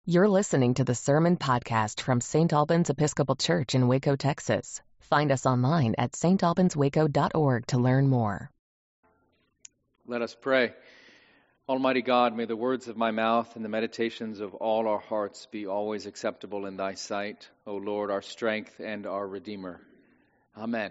You're listening to the Sermon Podcast from St. Albans Episcopal Church in Waco, Texas. Find us online at stalbanswaco.org to learn more. Let us pray. Almighty God, may the words of my mouth and the meditations of all our hearts be always acceptable in thy sight, O Lord, our strength and our Redeemer. Amen.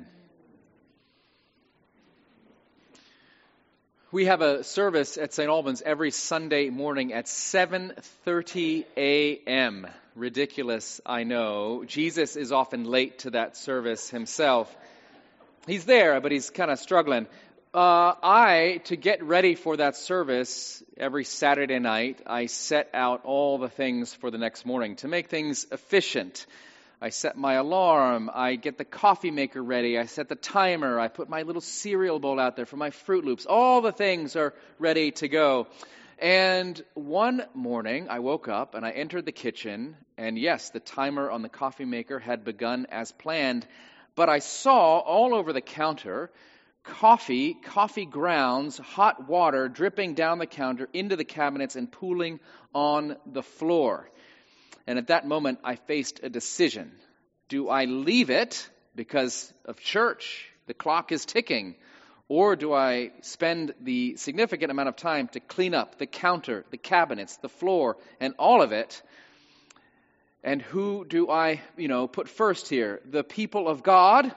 We have a service at St. Albans every Sunday morning at 7:30 a.m. Ridiculous, I know. Jesus is often late to that service himself. He's there, but he's kind of struggling. To get ready for that service every Saturday night, I set out all the things for the next morning to make things efficient. I set my alarm, I get the coffee maker ready, I set the timer, I put my little cereal bowl out there for my Fruit Loops. All the things are ready to go. And one morning, I woke up and I entered the kitchen, and yes, the timer on the coffee maker had begun as planned, but I saw all over the counter coffee grounds, hot water dripping down the counter into the cabinets and pooling on the floor. And at that moment, I faced a decision. Do I leave it because of church? The clock is ticking. Or do I spend the significant amount of time to clean up the counter, the cabinets, the floor, and all of it? And who do I, put first here? The people of God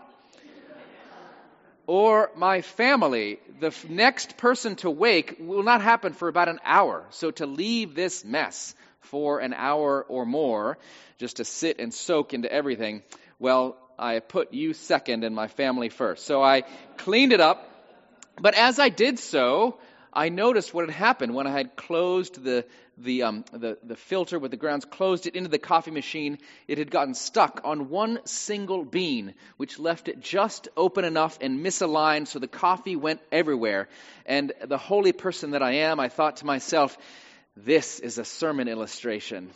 or my family? The next person to wake will not happen for about an hour. So to leave this mess for an hour or more, just to sit and soak into everything, well, I put you second and my family first. So I cleaned it up, but as I did so, I noticed what had happened when I had closed the filter with the grounds, closed it into the coffee machine. It had gotten stuck on one single bean, which left it just open enough and misaligned, so the coffee went everywhere. And the holy person that I am, I thought to myself, this is a sermon illustration.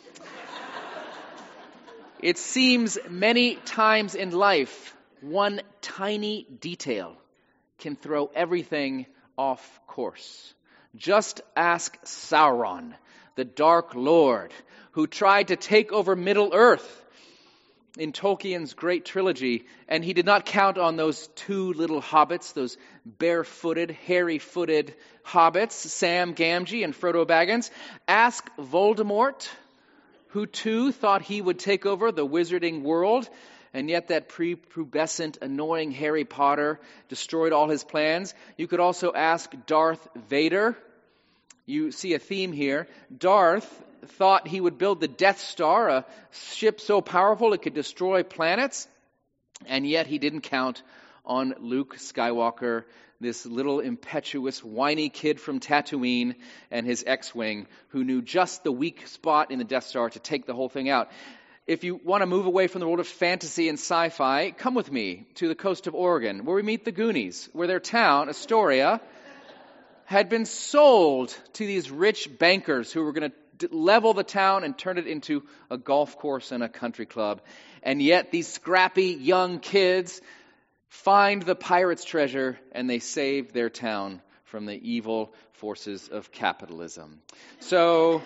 It seems many times in life, one tiny detail can throw everything off course. Just ask Sauron, the Dark Lord, who tried to take over Middle-earth in Tolkien's great trilogy, and he did not count on those two little hobbits, those barefooted, hairy-footed hobbits, Sam Gamgee and Frodo Baggins. Ask Voldemort, who too thought he would take over the wizarding world, and yet that prepubescent, annoying Harry Potter destroyed all his plans. You could also ask Darth Vader. You see a theme here. Darth thought he would build the Death Star, a ship so powerful it could destroy planets, and yet he didn't count on Luke Skywalker, this little impetuous, whiny kid from Tatooine, and his X-Wing, who knew just the weak spot in the Death Star to take the whole thing out. If you want to move away from the world of fantasy and sci-fi, come with me to the coast of Oregon, where we meet the Goonies, where their town, Astoria, had been sold to these rich bankers who were going to level the town and turn it into a golf course and a country club. And yet these scrappy young kids find the pirate's treasure and they save their town from the evil forces of capitalism. So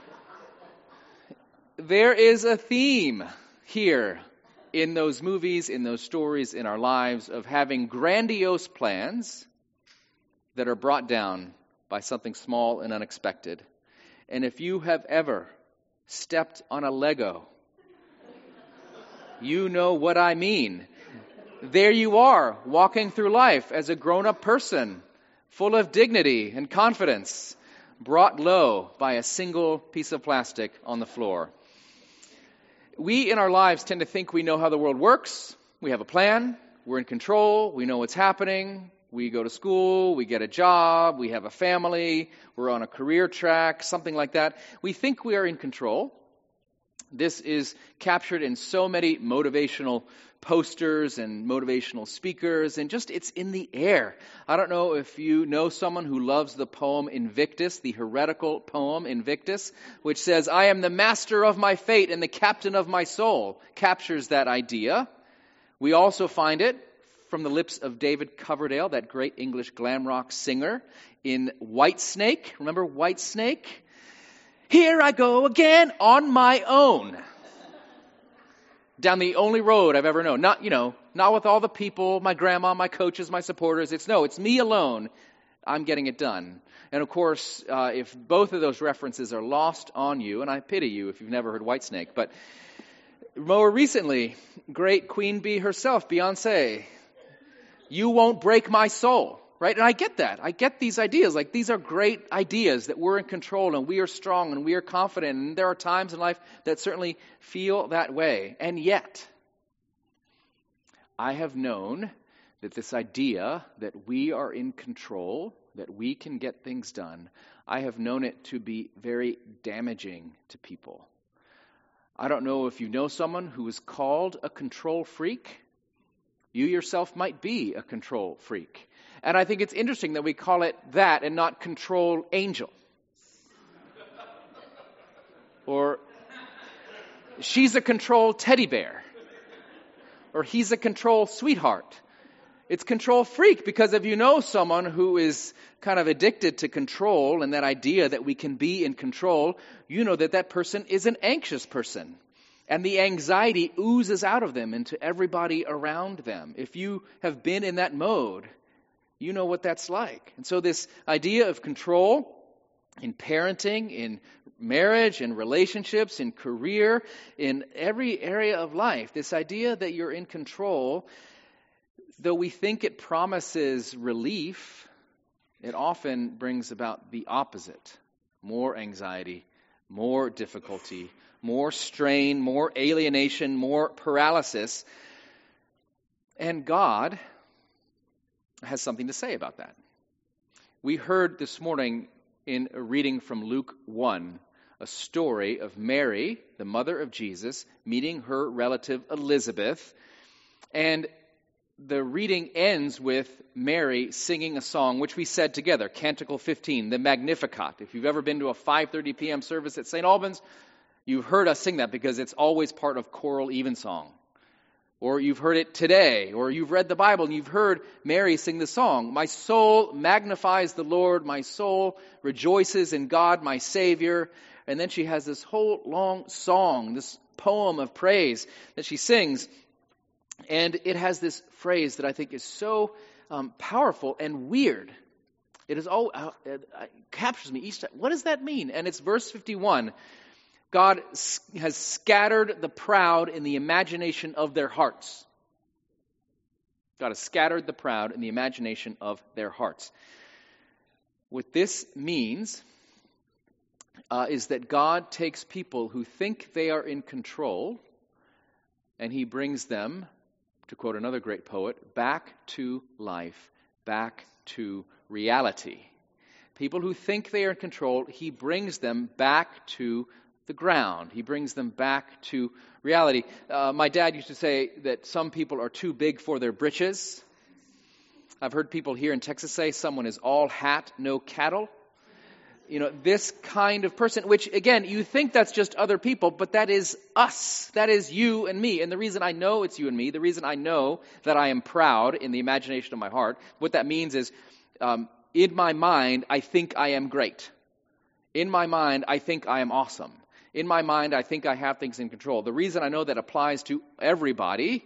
there is a theme here in those movies, in those stories, in our lives of having grandiose plans that are brought down by something small and unexpected. And if you have ever stepped on a Lego, you know what I mean. There you are, walking through life as a grown-up person, full of dignity and confidence, brought low by a single piece of plastic on the floor. We in our lives tend to think we know how the world works. We have a plan. We're in control. We know what's happening. We go to school, we get a job, we have a family, we're on a career track, something like that. We think we are in control. This is captured in so many motivational posters and motivational speakers, and just it's in the air. I don't know if you know someone who loves the poem Invictus, the heretical poem Invictus, which says, "I am the master of my fate and the captain of my soul," captures that idea. We also find it from the lips of David Coverdale, that great English glam rock singer, in Whitesnake. Remember Whitesnake? Here I go again on my own. Down the only road I've ever known. Not with all the people, my grandma, my coaches, my supporters. It's me alone. I'm getting it done. And of course, if both of those references are lost on you, and I pity you if you've never heard Whitesnake, but more recently, great Queen Bee herself, Beyonce, you won't break my soul. Right? And I get that. I get these ideas. Like, these are great ideas that we're in control and we are strong and we are confident. And there are times in life that certainly feel that way. And yet, I have known that this idea that we are in control, that we can get things done, I have known it to be very damaging to people. I don't know if you know someone who is called a control freak. You yourself might be a control freak. And I think it's interesting that we call it that and not control angel. Or she's a control teddy bear. Or he's a control sweetheart. It's control freak, because if you know someone who is kind of addicted to control and that idea that we can be in control, you know that that person is an anxious person. And the anxiety oozes out of them into everybody around them. If you have been in that mode, you know what that's like. And so this idea of control in parenting, in marriage, in relationships, in career, in every area of life, this idea that you're in control, though we think it promises relief, it often brings about the opposite. More anxiety, more difficulty, more strain, more alienation, more paralysis. And God has something to say about that. We heard this morning in a reading from Luke 1, a story of Mary, the mother of Jesus, meeting her relative Elizabeth. And the reading ends with Mary singing a song, which we said together, Canticle 15, the Magnificat. If you've ever been to a 5:30 p.m. service at St. Albans, you've heard us sing that because it's always part of choral evensong. Or you've heard it today, or you've read the Bible and you've heard Mary sing the song, my soul magnifies the Lord, my soul rejoices in God, my Savior. And then she has this whole long song, this poem of praise that she sings. And it has this phrase that I think is so powerful and weird. It captures me each time. What does that mean? And it's verse 51. God has scattered the proud in the imagination of their hearts. God has scattered the proud in the imagination of their hearts. What this means is that God takes people who think they are in control and he brings them, to quote another great poet, back to life, back to reality. People who think they are in control, he brings them back to the ground. He brings them back to reality. My dad used to say that some people are too big for their britches. I've heard people here in Texas say someone is all hat, no cattle. You know, this kind of person, which again, you think that's just other people, but that is us. That is you and me. And the reason I know it's you and me, the reason I know that I am proud in the imagination of my heart, what that means is, in my mind, I think I am great. In my mind, I think I am awesome. In my mind, I think I have things in control. The reason I know that applies to everybody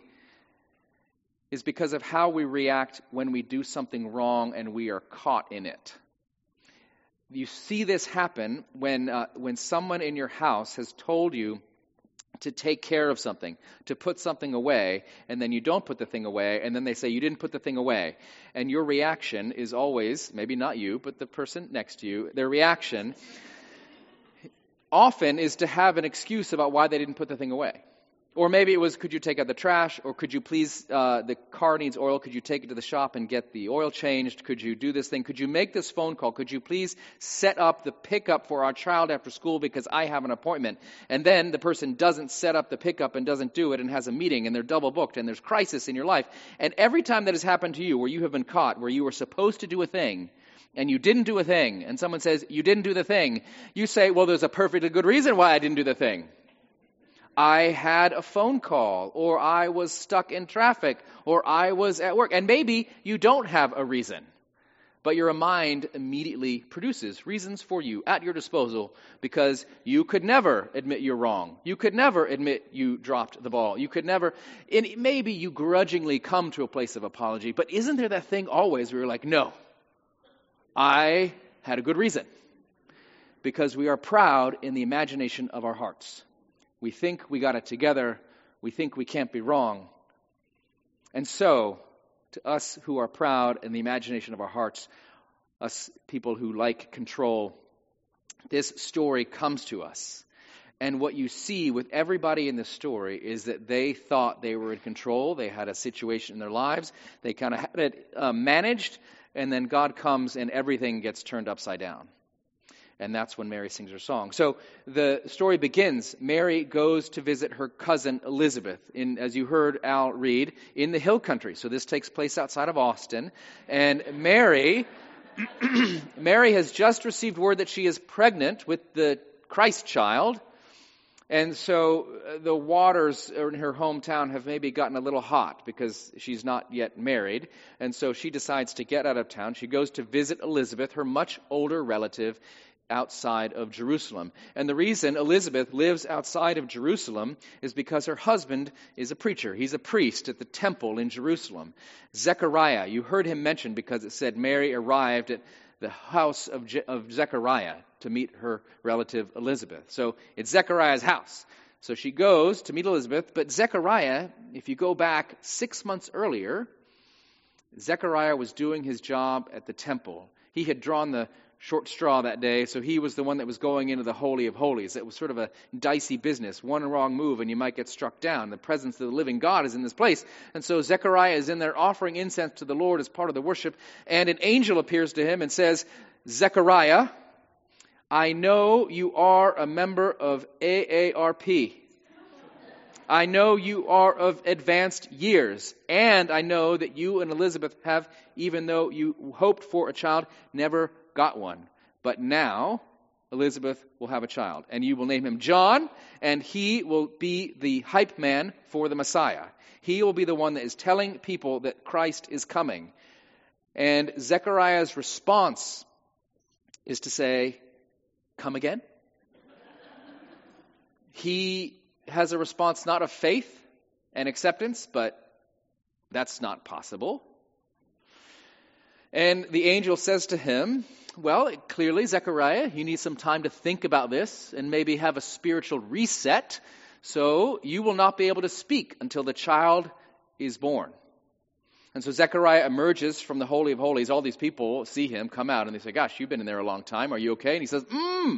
is because of how we react when we do something wrong and we are caught in it. You see this happen when someone in your house has told you to take care of something, to put something away, and then you don't put the thing away, and then they say you didn't put the thing away. And your reaction is always, maybe not you, but the person next to you, their reaction often is to have an excuse about why they didn't put the thing away. Or maybe it was, could you take out the trash? Or could you please, the car needs oil. Could you take it to the shop and get the oil changed? Could you do this thing? Could you make this phone call? Could you please set up the pickup for our child after school because I have an appointment? And then the person doesn't set up the pickup and doesn't do it and has a meeting and they're double booked and there's crisis in your life. And every time that has happened to you where you have been caught, where you were supposed to do a thing, and you didn't do a thing, and someone says, you didn't do the thing, you say, well, there's a perfectly good reason why I didn't do the thing. I had a phone call, or I was stuck in traffic, or I was at work. And maybe you don't have a reason. But your mind immediately produces reasons for you at your disposal because you could never admit you're wrong. You could never admit you dropped the ball. You could never, and maybe you grudgingly come to a place of apology, but isn't there that thing always where you're like, no, I had a good reason. Because we are proud in the imagination of our hearts. We think we got it together. We think we can't be wrong. And so, to us who are proud in the imagination of our hearts, us people who like control, this story comes to us. And what you see with everybody in this story is that they thought they were in control. They had a situation in their lives. They kind of had it managed. And then God comes and everything gets turned upside down. And that's when Mary sings her song. So the story begins. Mary goes to visit her cousin Elizabeth, as you heard Al read, in the hill country. So this takes place outside of Austin. And Mary has just received word that she is pregnant with the Christ child. And so the waters in her hometown have maybe gotten a little hot because she's not yet married. And so she decides to get out of town. She goes to visit Elizabeth, her much older relative, outside of Jerusalem. And the reason Elizabeth lives outside of Jerusalem is because her husband is a preacher. He's a priest at the temple in Jerusalem. Zechariah, you heard him mentioned because it said Mary arrived at the house of Zechariah to meet her relative Elizabeth. So it's Zechariah's house. So she goes to meet Elizabeth, but Zechariah, if you go back 6 months earlier, Zechariah was doing his job at the temple. He had drawn the short straw that day, so he was the one that was going into the Holy of Holies. It was sort of a dicey business. One wrong move and you might get struck down. The presence of the living God is in this place. And so Zechariah is in there offering incense to the Lord as part of the worship, and an angel appears to him and says, Zechariah, I know you are a member of AARP. I know you are of advanced years, and I know that you and Elizabeth have, even though you hoped for a child, never got one. But now Elizabeth will have a child, and you will name him John, and he will be the hype man for the Messiah. He will be the one that is telling people that Christ is coming. And Zechariah's response is to say, come again? He has a response not of faith and acceptance, but that's not possible. And the angel says to him, well, clearly, Zechariah, you need some time to think about this and maybe have a spiritual reset, so you will not be able to speak until the child is born. And so Zechariah emerges from the Holy of Holies. All these people see him come out and they say, gosh, you've been in there a long time. Are you okay? And he says,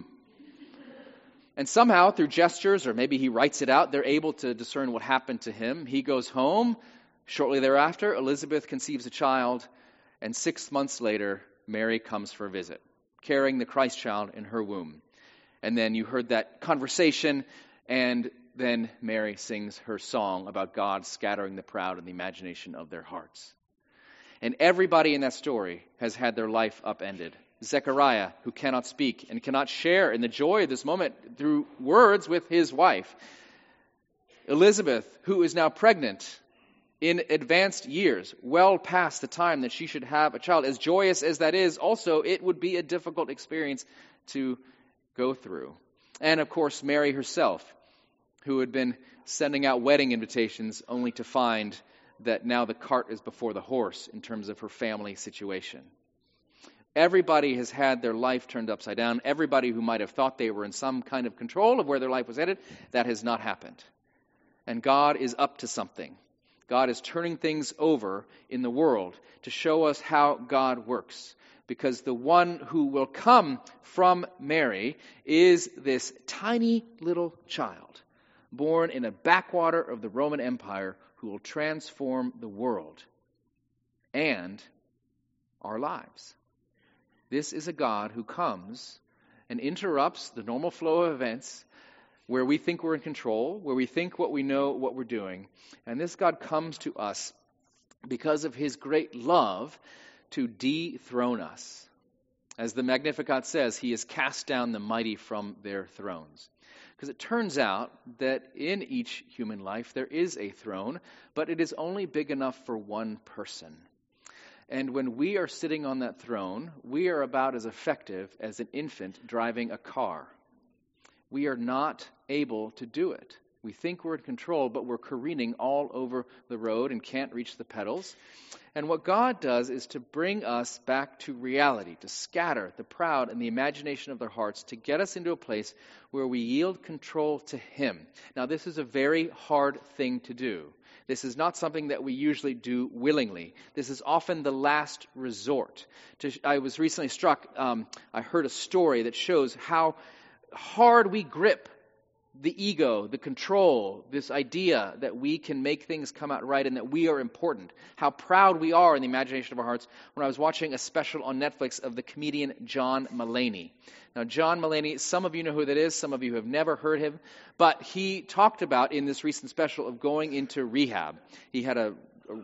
And somehow, through gestures, or maybe he writes it out, they're able to discern what happened to him. He goes home. Shortly thereafter, Elizabeth conceives a child. And 6 months later, Mary comes for a visit, carrying the Christ child in her womb. And then you heard that conversation, and then Mary sings her song about God scattering the proud in the imagination of their hearts. And everybody in that story has had their life upended. Zechariah, who cannot speak and cannot share in the joy of this moment through words with his wife. Elizabeth, who is now pregnant in advanced years, well past the time that she should have a child. As joyous as that is, also it would be a difficult experience to go through. And of course, Mary herself, who had been sending out wedding invitations only to find that now the cart is before the horse in terms of her family situation. Everybody has had their life turned upside down. Everybody who might have thought they were in some kind of control of where their life was headed, that has not happened. And God is up to something. God is turning things over in the world to show us how God works. Because the one who will come from Mary is this tiny little child, born in a backwater of the Roman Empire, who will transform the world and our lives. This is a God who comes and interrupts the normal flow of events where we think we're in control, where we think what we know, what we're doing. And this God comes to us because of his great love to dethrone us. As the Magnificat says, he has cast down the mighty from their thrones. Because it turns out that in each human life there is a throne, but it is only big enough for one person. And when we are sitting on that throne, we are about as effective as an infant driving a car. We are not able to do it. We think we're in control, but we're careening all over the road and can't reach the pedals. And what God does is to bring us back to reality, to scatter the proud and the imagination of their hearts, to get us into a place where we yield control to Him. Now, this is a very hard thing to do. This is not something that we usually do willingly. This is often the last resort. I was recently struck, I heard a story that shows how hard we grip the ego, the control, this idea that we can make things come out right and that we are important. How proud we are in the imagination of our hearts when I was watching a special on Netflix of the comedian John Mulaney. Now, John Mulaney, some of you know who that is, some of you have never heard him, but he talked about in this recent special of going into rehab. He had a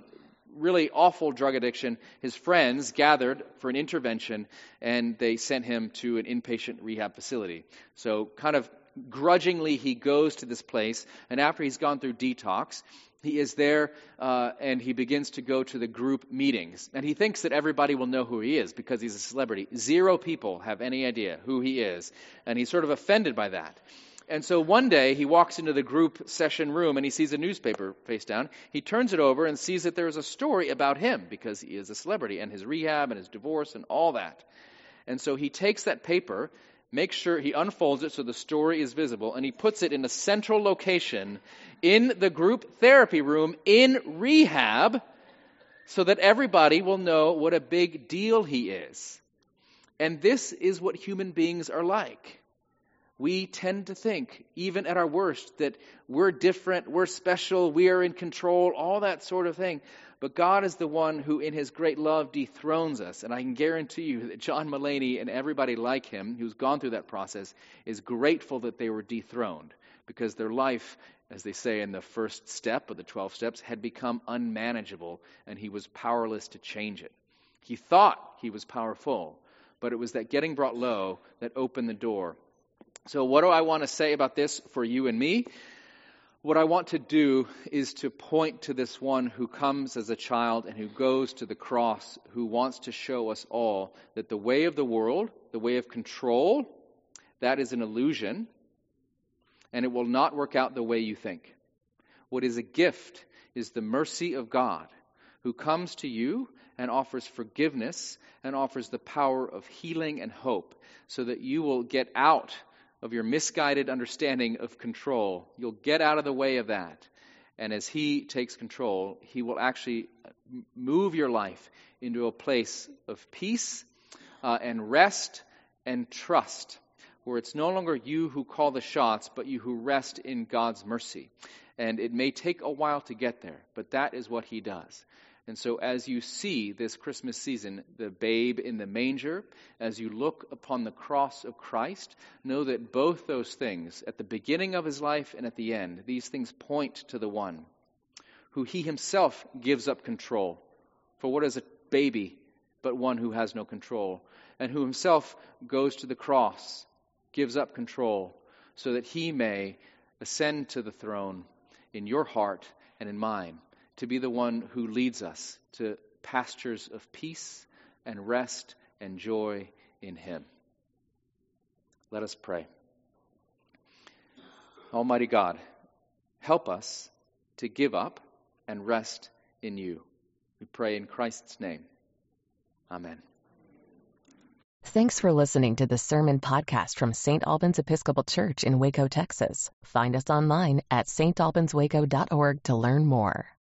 really awful drug addiction. His friends gathered for an intervention and they sent him to an inpatient rehab facility. So kind of grudgingly, he goes to this place, and after he's gone through detox, he is there and he begins to go to the group meetings. And he thinks that everybody will know who he is because he's a celebrity. 0 people have any idea who he is, and he's sort of offended by that. And so one day he walks into the group session room and he sees a newspaper face down. He turns it over and sees that there is a story about him because he is a celebrity and his rehab and his divorce and all that. And so he takes that paper, makes sure he unfolds it so the story is visible, and he puts it in a central location in the group therapy room in rehab so that everybody will know what a big deal he is. And this is what human beings are like. We tend to think, even at our worst, that we're different, we're special, we are in control, all that sort of thing. But God is the one who, in His great love, dethrones us. And I can guarantee you that John Mulaney and everybody like him who's gone through that process is grateful that they were dethroned, because their life, as they say in the first step of the 12 steps, had become unmanageable, and he was powerless to change it. He thought he was powerful, but it was that getting brought low that opened the door. So what do I want to say about this for you and me? What I want to do is to point to this one who comes as a child and who goes to the cross, who wants to show us all that the way of the world, the way of control, that is an illusion, and it will not work out the way you think. What is a gift is the mercy of God, who comes to you and offers forgiveness and offers the power of healing and hope, so that you will get out of your misguided understanding of control. You'll get out of the way of that. And as He takes control, He will actually move your life into a place of peace and rest and trust, where it's no longer you who call the shots, but you who rest in God's mercy. And it may take a while to get there, but that is what He does. And so as you see this Christmas season, the babe in the manger, as you look upon the cross of Christ, know that both those things, at the beginning of His life and at the end, these things point to the one who He Himself gives up control. For what is a baby but one who has no control? And who Himself goes to the cross, gives up control, so that He may ascend to the throne in your heart and in mine, to be the one who leads us to pastures of peace and rest and joy in Him. Let us pray. Almighty God, help us to give up and rest in You. We pray in Christ's name. Amen. Thanks for listening to the Sermon Podcast from St. Albans Episcopal Church in Waco, Texas. Find us online at stalbanswaco.org to learn more.